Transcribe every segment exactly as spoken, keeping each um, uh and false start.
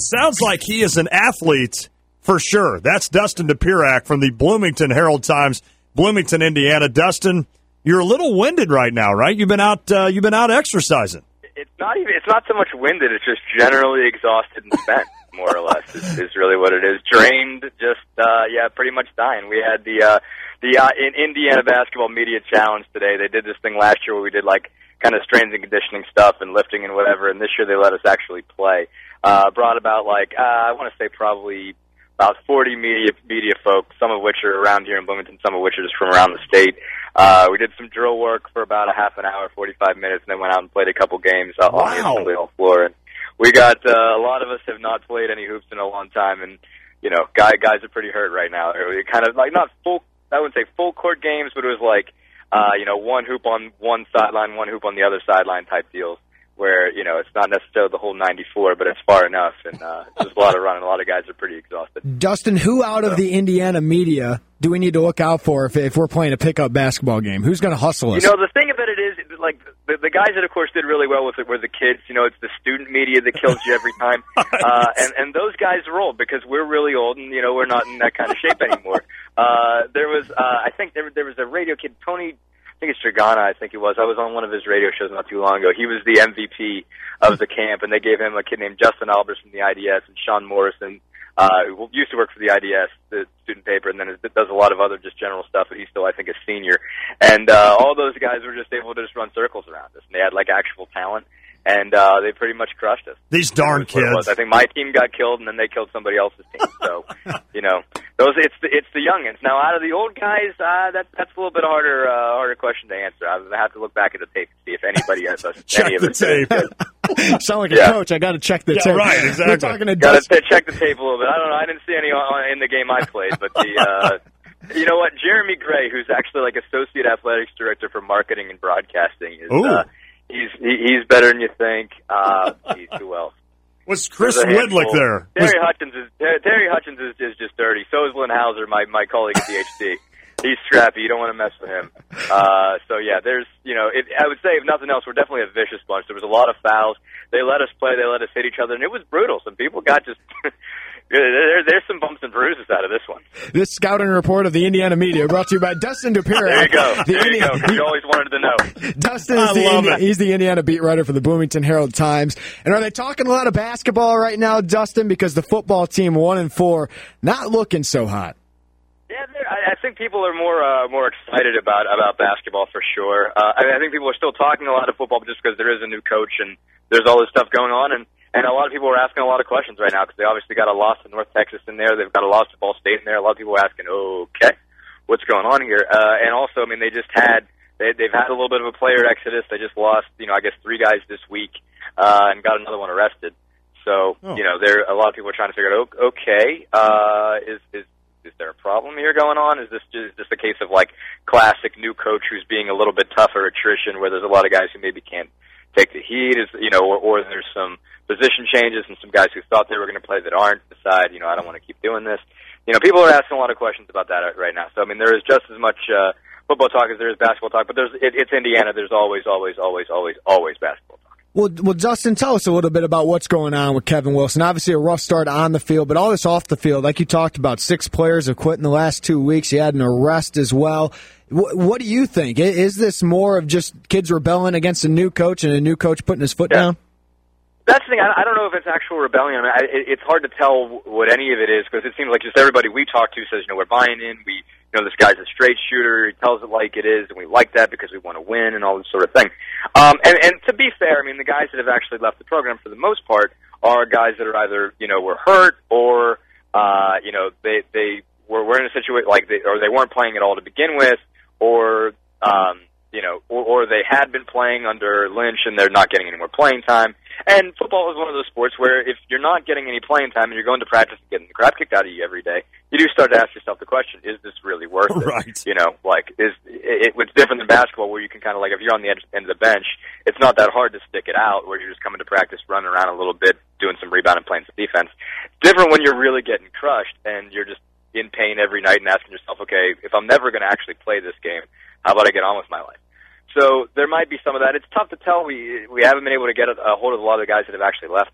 sounds like he is an athlete for sure. That's Dustin Dopirak from the Bloomington Herald-Times, Bloomington, Indiana. Dustin, you're a little winded right now, right? You've been out. Uh, you've been out exercising. It's not even. It's not so much winded. It's just generally exhausted and spent, more or less. Is, is really what it is. Drained. Just uh, yeah, pretty much dying. We had the uh, the uh, in Indiana Basketball Media Challenge today. They did this thing last year where we did like kind of strength and conditioning stuff and lifting and whatever. And this year they let us actually play. Uh, brought about like uh, I want to say probably about forty media media folk, some of which are around here in Bloomington, some of which are just from around the state. Uh, we did some drill work for about a half an hour, forty-five minutes, and then went out and played a couple games out Wow. on the assembly hall floor. And we got uh, a lot of us have not played any hoops in a long time, and you know, guy guys are pretty hurt right now. They're kind of like not full. I wouldn't say full court games, but it was like uh, you know, one hoop on one sideline, one hoop on the other sideline type deals. Where, you know, it's not necessarily the whole ninety-four, but it's far enough, and uh, there's a lot of running. A lot of guys are pretty exhausted. Dustin, who out of the Indiana media do we need to look out for if, if we're playing a pickup basketball game? Who's going to hustle us? You know, the thing about it is, like, the, the guys that, of course, did really well with it were the kids. You know, it's the student media that kills you every time. uh, and, and those guys roll because we're really old, and, you know, we're not in that kind of shape anymore. Uh, there was, uh, I think there, there was a radio kid, Tony... I think it's Dragana, I think he was. I was on one of his radio shows not too long ago. He was the M V P of the camp, and they gave him a kid named Justin Albers from the I D S and Sean Morrison, uh, who used to work for the I D S, the student paper, and then does a lot of other just general stuff, but he's still, I think, a senior. And uh, all those guys were just able to just run circles around us, and they had, like, actual talent. And uh, they pretty much crushed us. These darn kids. I think my team got killed, and then they killed somebody else's team. So, you know, those it's the, it's the youngins. Now, out of the old guys, uh, that, that's a little bit harder uh, harder question to answer. I have to look back at the tape to see if anybody has us. Check any of the tape. Sound like a Yeah. coach. I got to check the Yeah, tape. right, exactly. We're talking to Got Dustin. to check the tape a little bit. I don't know. I didn't see any on, in the game I played, but the. Uh, You know what? Jeremy Gray, who's actually like associate athletics director for marketing and broadcasting, is uh, he's he, he's better than you think. Uh, geez, who else? Was Chris There's a Whitlick handful. there? Terry Was- Hutchins is Ter- Terry Hutchins is, is just dirty. So is Lynn Hauser, my my colleague at the H D. He's scrappy. You don't want to mess with him. Uh, so yeah, there's you know, it, I would say if nothing else, we're definitely a vicious bunch. There was a lot of fouls. They let us play. They let us hit each other, and it was brutal. Some people got just. There, there's some bumps and bruises out of this one. This scouting report of the Indiana media brought to you by Dustin Dopirak. There you go. The There you Indi- go. 'Cause you always wanted to know. Dustin I is the love Indi- it. he's the Indiana beat writer for the Bloomington Herald-Times. And are they talking a lot of basketball right now, Dustin? Because the football team, one and four, not looking so hot. Yeah, there- I, I think people are more uh, more excited about about basketball for sure. Uh, I, I think people are still talking a lot of football just because there is a new coach and there's all this stuff going on, and, and a lot of people are asking a lot of questions right now because they obviously got a loss to North Texas in there. They've got a loss to Ball State in there. A lot of people are asking, okay, what's going on here? Uh, and also, I mean, they just had they, they've had a little bit of a player exodus. They just lost, you know, I guess three guys this week uh, and got another one arrested. So, Oh. you know, there a lot of people are trying to figure out, okay, uh, is is is there a problem here going on? Is this just, just a case of like classic new coach who's being a little bit tougher attrition, where there's a lot of guys who maybe can't take the heat, is you know, or, or there's some position changes and some guys who thought they were going to play that aren't decide, you know, I don't want to keep doing this. You know, people are asking a lot of questions about that right now. So I mean, there is just as much uh, football talk as there is basketball talk, but there's it, it's Indiana. There's always, always, always, always, always basketball talk. Well, well, Justin, tell us a little bit about what's going on with Kevin Wilson. Obviously, a rough start on the field, but all this off the field, like you talked about, six players have quit in the last two weeks. He had an arrest as well. What, what do you think? Is this more of just kids rebelling against a new coach and a new coach putting his foot Yeah. down? That's the thing. I I don't know if it's actual rebellion. I mean, I, it, it's hard to tell what any of it is because it seems like just everybody we talk to says, you know, we're buying in. We, you know, this guy's a straight shooter. He tells it like it is, and we like that because we want to win and all this sort of thing. Um, and, and to be fair, I mean, the guys that have actually left the program for the most part are guys that are either, you know, were hurt or, uh, you know, they they were, were in a situation like they, or they weren't playing at all to begin with, or um, you know, or, or they had been playing under Lynch and they're not getting any more playing time. And football is one of those sports where if you're not getting any playing time and you're going to practice and getting the crap kicked out of you every day, you do start to ask yourself the question, is this really worth it? Right. You know, like, is it, it's different than basketball where you can kind of like, if you're on the edge, end of the bench, it's not that hard to stick it out where you're just coming to practice, running around a little bit, doing some rebound and playing some defense. It's different when you're really getting crushed and you're just in pain every night and asking yourself, okay, if I'm never going to actually play this game, how about I get on with my life? So there might be some of that. It's tough to tell. We we haven't been able to get a, a hold of a lot of the guys that have actually left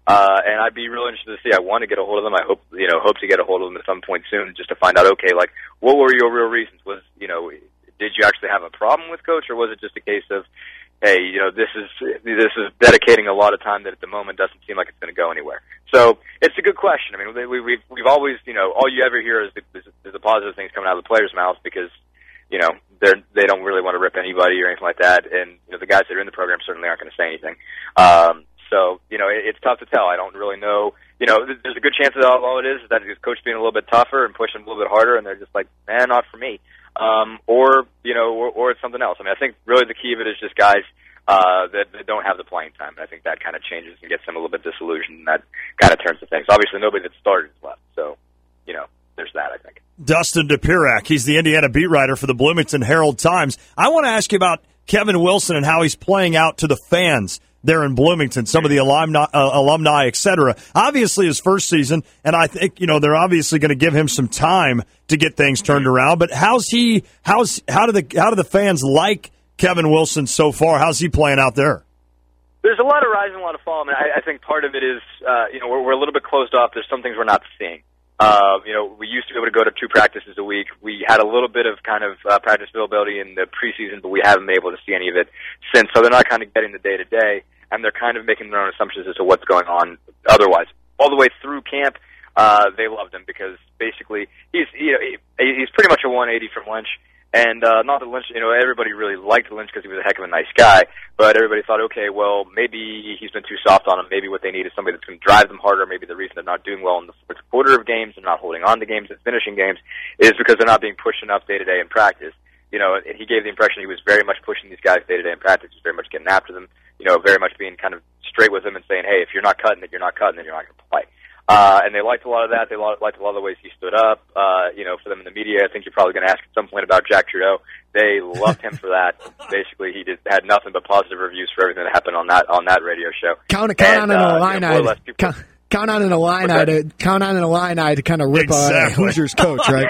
Uh, and I'd be real interested to see. I want to get a hold of them. I hope, you know, hope to get a hold of them at some point soon, just to find out, okay, like, what were your real reasons? Was, you know, did you actually have a problem with Coach, or was it just a case of, hey, you know, this is this is dedicating a lot of time that at the moment doesn't seem like it's going to go anywhere. So it's a good question. I mean, we, we've we've always, you know, all you ever hear is the, is the positive things coming out of the players' mouths because, you know, they're they don't really want to rip anybody or anything like that, and you know, the guys that are in the program certainly aren't going to say anything. Um, so you know, it, it's tough to tell. I don't really know. You know, there's a good chance that all, all it is is that his coach being a little bit tougher and pushing a little bit harder, and they're just like, man, not for me. Um, or you know, or, or it's something else. I mean, I think really the key of it is just guys uh, that, that don't have the playing time. And I think that kind of changes and gets them a little bit disillusioned, and that kind of turns to things. Obviously, nobody that started is left, so you know, there's that. I think. Dustin Dopirak, he's the Indiana beat writer for the Bloomington Herald-Times. I want to ask you about Kevin Wilson and how he's playing out to the fans there in Bloomington, some of the alumni, uh, alumni, et cetera. Obviously, his first season, and I think you know they're obviously going to give him some time to get things turned around. But how's he? How's how do the how do the fans like Kevin Wilson so far? How's he playing out there? There's a lot of rise and a lot of fall. I mean, I, I think part of it is uh, you know we're, we're a little bit closed off. There's some things we're not seeing. Uh, you know, we used to be able to go to two practices a week. We had a little bit of kind of uh, practice availability in the preseason, but we haven't been able to see any of it since. So they're not kind of getting the day to day. And they're kind of making their own assumptions as to what's going on otherwise. All the way through camp, uh, they loved him because basically he's you know, he, he's pretty much a one eighty from Lynch. And uh, not that Lynch, you know, everybody really liked Lynch because he was a heck of a nice guy, but everybody thought, okay, well, maybe he's been too soft on him. Maybe what they need is somebody that's going to drive them harder. Maybe the reason they're not doing well in the fourth quarter of games and not holding on to games and finishing games is because they're not being pushed enough day-to-day in practice. You know, he gave the impression he was very much pushing these guys day-to-day in practice. He was very much getting after them. You know, very much being kind of straight with them and saying, hey, if you're not cutting it, you're not cutting it, you're not going to play. Uh, and they liked a lot of that. They liked a lot of the ways he stood up. Uh, you know, for them in the media, I think you're probably going to ask at some point about Jack Trudeau. They loved him for that. Basically, he did, had nothing but positive reviews for everything that happened on that on that radio show. Count, count and, on uh, an Illini. You know, to, count, count on an Illini to count on an Illini to kind of rip exactly. a Hoosiers coach, right?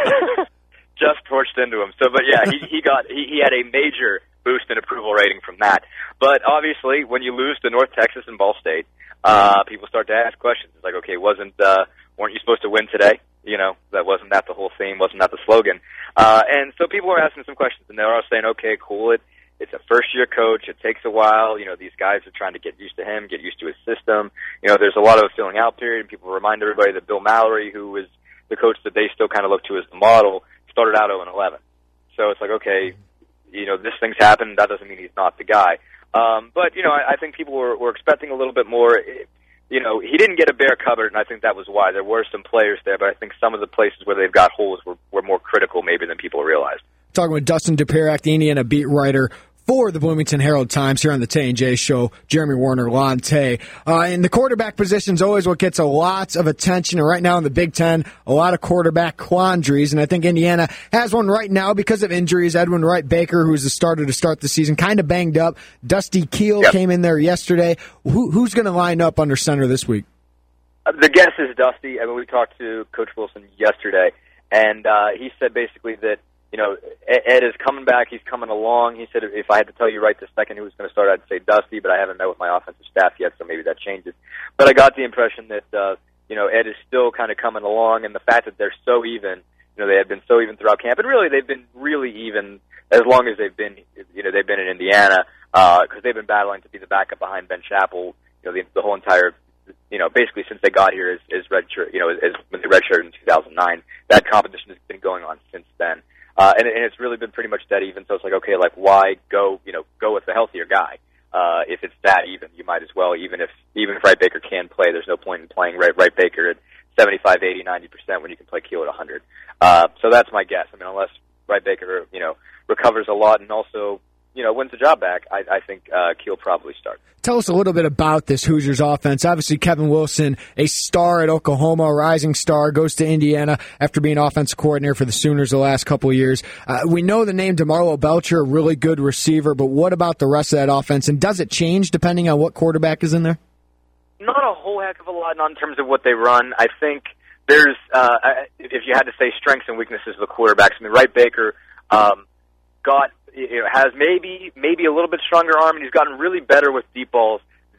Just torched into him. So, but yeah, he, he got he, he had a major boost in approval rating from that. But obviously, when you lose to North Texas and Ball State, uh, people start to ask questions. It's like, okay, wasn't uh, weren't you supposed to win today? You know, that wasn't that the whole theme? Wasn't that the slogan? Uh, and so people are asking some questions, and they're all saying, okay, cool, it it's a first-year coach. It takes a while. You know, these guys are trying to get used to him, get used to his system. You know, there's a lot of a filling out period, and people remind everybody that Bill Mallory, who was the coach that they still kind of look to as the model, started out oh and eleven. So it's like, okay, you know, this thing's happened. That doesn't mean he's not the guy. Um, but, you know, I, I think people were, were expecting a little bit more. It, you know, he didn't get a bare cupboard, and I think that was why. There were some players there, but I think some of the places where they've got holes were, were more critical maybe than people realized. Talking with Dustin Dopirak, the Indiana beat writer for the Bloomington Herald-Times here on the Tay and Jay Show. Jeremy Warner, Lon Tay. Uh, and the quarterback position is always what gets a lot of attention. And right now in the Big Ten, a lot of quarterback quandaries. And I think Indiana has one right now because of injuries. Edwin Wright Baker, who's the starter to start the season, kind of banged up. Dusty Keel yep. came in there yesterday. Who, who's going to line up under center this week? Uh, the guess is Dusty. I mean, we talked to Coach Wilson yesterday, and uh, he said basically that, you know, Ed is coming back. He's coming along. He said if I had to tell you right this second who was going to start, I'd say Dusty, but I haven't met with my offensive staff yet, so maybe that changes. But I got the impression that, uh, you know, Ed is still kind of coming along, and the fact that they're so even, you know, they have been so even throughout camp, and really they've been really even as long as they've been, you know, they've been in Indiana, because uh, they've been battling to be the backup behind Ben Chappell, you know, the, the whole entire, you know, basically since they got here as, as redshirt, you know, as when they redshirted in two thousand nine. That competition has been going on since then. Uh, and, and it's really been pretty much dead even. So it's like, okay, like why go, you know, go with the healthier guy? Uh, if it's that even, you might as well, even if, even if Wright Baker can play, there's no point in playing Wright, Wright Baker at seventy-five, eighty, ninety percent when you can play Keel at one hundred. Uh, so that's my guess. I mean, unless Wright Baker, you know, recovers a lot and also, you know, wins the job back, I, I think uh, Keel probably starts. Tell us a little bit about this Hoosiers offense. Obviously, Kevin Wilson, a star at Oklahoma, a rising star, goes to Indiana after being offensive coordinator for the Sooners the last couple of years. Uh, we know the name DeMarlo Belcher, a really good receiver, but what about the rest of that offense? And does it change depending on what quarterback is in there? Not a whole heck of a lot, not in terms of what they run. I think there's, uh, if you had to say strengths and weaknesses of the quarterbacks, I mean, Wright Baker um, got, you know, has maybe maybe a little bit stronger arm, and he's gotten really better with deep balls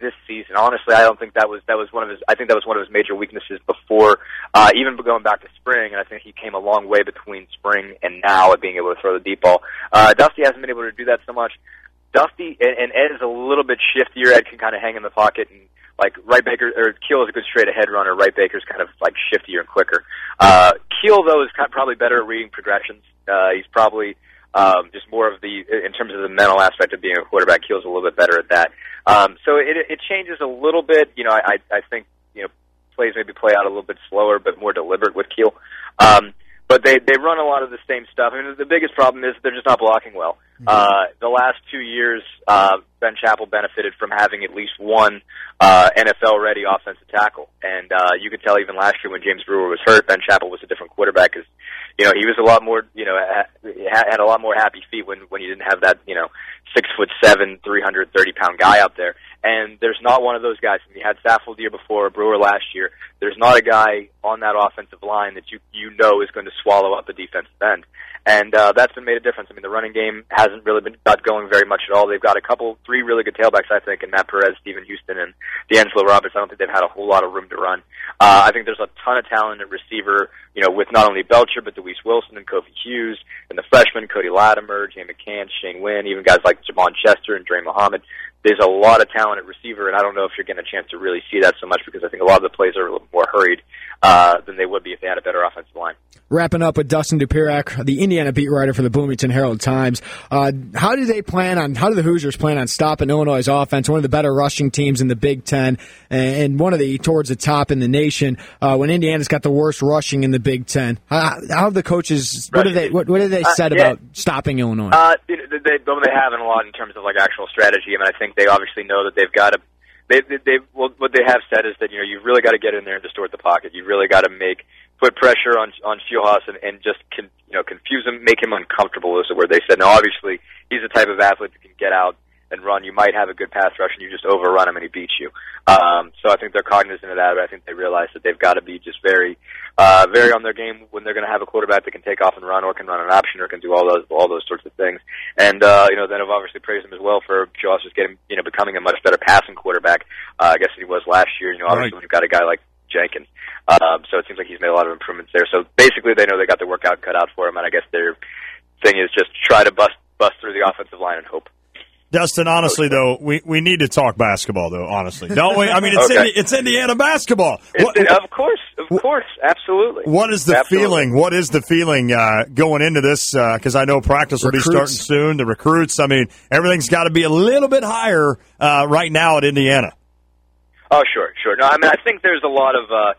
this season. Honestly, I don't think that was that was one of his. I think that was one of his major weaknesses before, uh, even going back to spring. And I think he came a long way between spring and now at being able to throw the deep ball. Uh, Dusty hasn't been able to do that so much. Dusty and, and Ed is a little bit shiftier. Ed can kind of hang in the pocket, and like Wright Baker or Keel is a good straight ahead runner. Wright Baker's kind of like shiftier and quicker. Uh, Keel though is kind of probably better at reading progressions. Uh, he's probably Um, just more of the, in terms of the mental aspect of being a quarterback, Keel's a little bit better at that. Um, so it, it changes a little bit. You know, I, I think, you know, plays maybe play out a little bit slower, but more deliberate with Keel. Um, but they, they run a lot of the same stuff. I mean, the biggest problem is they're just not blocking well. Uh, the last two years, uh, Ben Chappell benefited from having at least one, uh, N F L-ready offensive tackle. And, uh, you could tell even last year when James Brewer was hurt, Ben Chappell was a different quarterback because, you know, he was a lot more, you know, had a lot more happy feet when, when you didn't have that, you know, six foot seven, three hundred thirty pound guy out there. And there's not one of those guys. I mean, you had Saffold the year before, Brewer last year. There's not a guy on that offensive line that you, you know is going to swallow up a defensive end. And, uh, that's been made a difference. I mean, the running game hasn't really been got going very much at all. They've got a couple, three really good tailbacks, I think, in Matt Perez, Stephen Houston, and D'Angelo Roberts. I don't think they've had a whole lot of room to run. Uh, I think there's a ton of talent at receiver, you know, with not only Belcher, but Deweese Wilson and Kofi Hughes, and the freshmen, Cody Latimer, Jay McCann, Shane Wynn, even guys like Javon Chester and Dre Muhammad. There's a lot of talent at receiver, and I don't know if you're getting a chance to really see that so much because I think a lot of the plays are a little more hurried uh, than they would be if they had a better offensive line. Wrapping up with Dustin Dopirak, the Indiana beat writer for the Bloomington Herald-Times. Uh, how do they plan on? How do the Hoosiers plan on stopping Illinois' offense? One of the better rushing teams in the Big Ten, and one of the towards the top in the nation. Uh, when Indiana's got the worst rushing in the Big Ten, how, how have the coaches? What do they? What, what have they said uh, yeah. about stopping Illinois? Uh, they, they, they haven't a lot in terms of like actual strategy. I mean, I think they obviously know that they've got to. They, they, they well, what they have said is that you know you've really got to get in there and distort the pocket. You've really got to make. Put pressure on on Fieldhouse and, and just con, you know confuse him, make him uncomfortable. Is where they said. Now, obviously, he's the type of athlete that can get out and run. You might have a good pass rush, and you just overrun him, and he beats you. Um, so I think they're cognizant of that. But I think they realize that they've got to be just very, uh, very on their game when they're going to have a quarterback that can take off and run, or can run an option, or can do all those all those sorts of things. And uh, you know, then I've obviously praised him as well for Fieldhouse just getting you know becoming a much better passing quarterback. Uh, I guess than he was last year. You know, obviously right. When you've got a guy like Jenkins. Um, so it seems like he's made a lot of improvements there. So basically they know they got their workout cut out for him, and I guess their thing is just try to bust bust through the offensive line and hope. Dustin, honestly, though, we, we need to talk basketball, though, honestly. Don't we? I mean, it's, okay. Indi- it's Indiana basketball. What, it, of course, of course, absolutely. What is the absolutely. feeling? What is the feeling uh, going into this? Because uh, I know practice will recruits. be starting soon. The recruits, I mean, everything's got to be a little bit higher uh, right now at Indiana. Oh, sure, sure. No, I mean, I think there's a lot of uh,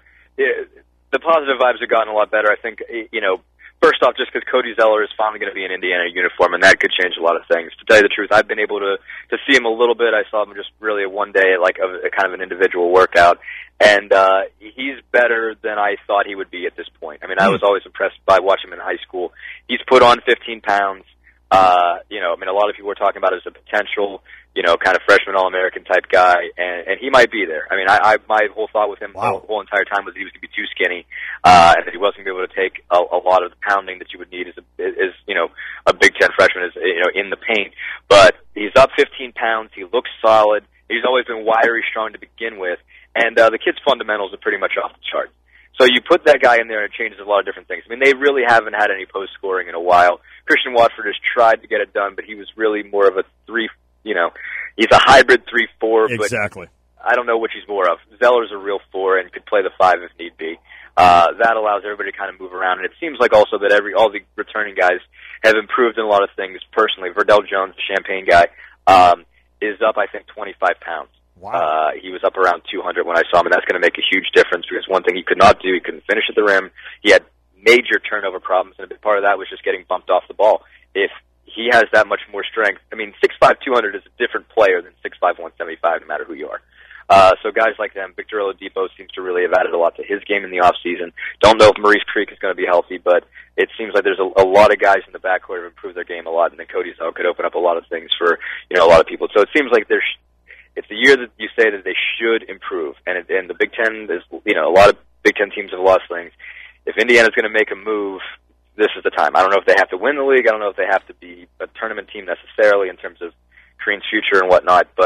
the positive vibes have gotten a lot better. I think, you know, first off, just because Cody Zeller is finally going to be in Indiana uniform, and that could change a lot of things. To tell you the truth, I've been able to to see him a little bit. I saw him just really a one day, like a, a kind of an individual workout, and uh, he's better than I thought he would be at this point. I mean, I was always impressed by watching him in high school. He's put on fifteen pounds. Uh, you know, I mean, a lot of people were talking about it as a potential, you know, kind of freshman All-American type guy, and, and he might be there. I mean, I, I my whole thought with him wow. the whole entire time was that he was going to be too skinny, uh, and that he wasn't going to be able to take a, a lot of the pounding that you would need as, a, as, you know, a Big Ten freshman is, you know, in the paint. But he's up fifteen pounds. He looks solid. He's always been wiry strong to begin with, and uh, the kid's fundamentals are pretty much off the chart. So you put that guy in there, and it changes a lot of different things. I mean, they really haven't had any post scoring in a while. Christian Watford has tried to get it done, but he was really more of a three, you know, he's a hybrid three four. Exactly. But I don't know which he's more of. Zeller's a real four and could play the five if need be. Uh, that allows everybody to kind of move around, and it seems like also that every all the returning guys have improved in a lot of things personally. Verdell Jones, the Champaign guy, um, is up, I think, twenty-five pounds. Wow. Uh, he was up around two hundred when I saw him, and that's going to make a huge difference because one thing he could not do, he couldn't finish at the rim. He had major turnover problems, and a big part of that was just getting bumped off the ball. If he has that much more strength, I mean, six five, two hundred is a different player than six five, one seventy-five, no matter who you are. Uh, so guys like them, Victor Oladipo seems to really have added a lot to his game in the offseason. Don't know if Maurice Creek is going to be healthy, but it seems like there's a, a lot of guys in the backcourt who have improved their game a lot, and then Cody Zeller could open up a lot of things for, you know, a lot of people. So it seems like there's it's the year that you say that they should improve, and it, and the Big Ten is, you know, a lot of Big Ten teams have lost things. If Indiana's going to make a move, this is the time. I don't know if they have to win the league. I don't know if they have to be a tournament team necessarily in terms of Green's future and whatnot, but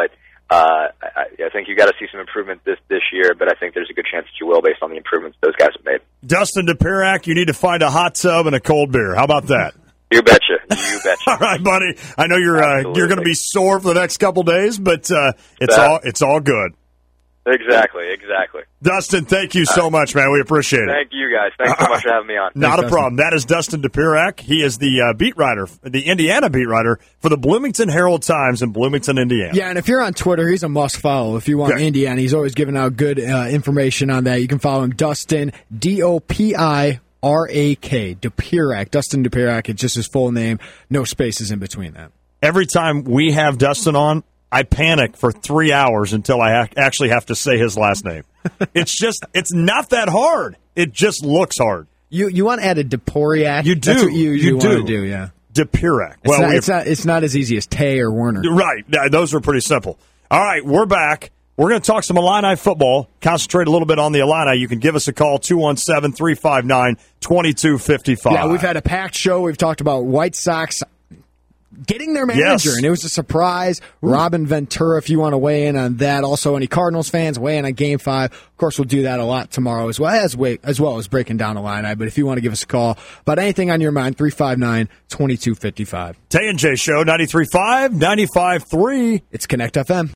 Uh, I, I think you got to see some improvement this this year, but I think there's a good chance that you will based on the improvements those guys have made. Dustin Dopirak, you need to find a hot tub and a cold beer. How about that? You betcha. You betcha. All right, buddy. I know you're uh, you're going to be sore for the next couple days, but uh, it's that, all it's all good. Exactly, exactly. Dustin, thank you so much, man. We appreciate it. Thank you, guys. Thanks so much for having me on. Not Thanks, a Dustin. problem. That is Dustin Dopirak. He is the uh, beat writer, the Indiana beat writer for the Bloomington Herald-Times in Bloomington, Indiana. Yeah, and if you're on Twitter, he's a must-follow. If you want Okay. Indiana, he's always giving out good uh, information on that. You can follow him, Dustin, D O P I R A K, Dopirak. Dustin Dopirak, it's just his full name, no spaces in between that. Every time we have Dustin on, I panic for three hours until I ha- actually have to say his last name. It's just, it's not that hard. It just looks hard. You you want to add a Doporiak? You do. That's what you, You you do. want to do, yeah. Dopirak. It's, Well, not, we it's, not, it's not as easy as Tay or Werner. Right. Yeah, those are pretty simple. All right, we're back. We're going to talk some Illini football, concentrate a little bit on the Illini. You can give us a call, two one seven, three five nine, two two five five. Yeah, we've had a packed show. We've talked about White Sox getting their manager, Yes. and it was a surprise. Ooh. Robin Ventura, if you want to weigh in on that. Also, any Cardinals fans, weigh in on Game five. Of course, we'll do that a lot tomorrow as well as, as, well as breaking down Illini. But if you want to give us a call about anything on your mind, three five nine, two two five five. Tay and Jay Show, ninety-three point five, ninety-five point three. It's Connect F M.